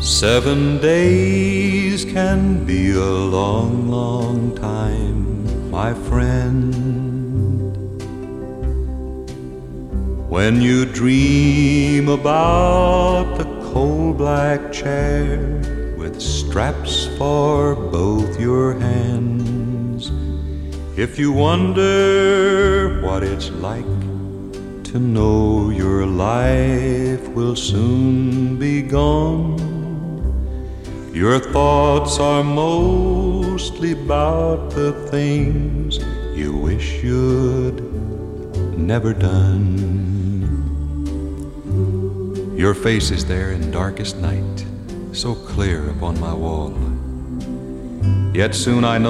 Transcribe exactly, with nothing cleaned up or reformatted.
Seven days can be a long, long time, my friend, when you dream about the coal black chair with straps for both your hands. If you wonder what it's like to know your life will soon be gone, your thoughts are mostly about the things you wish you'd never done. Your face is there in darkest night, so clear upon my wall. Yet soon I know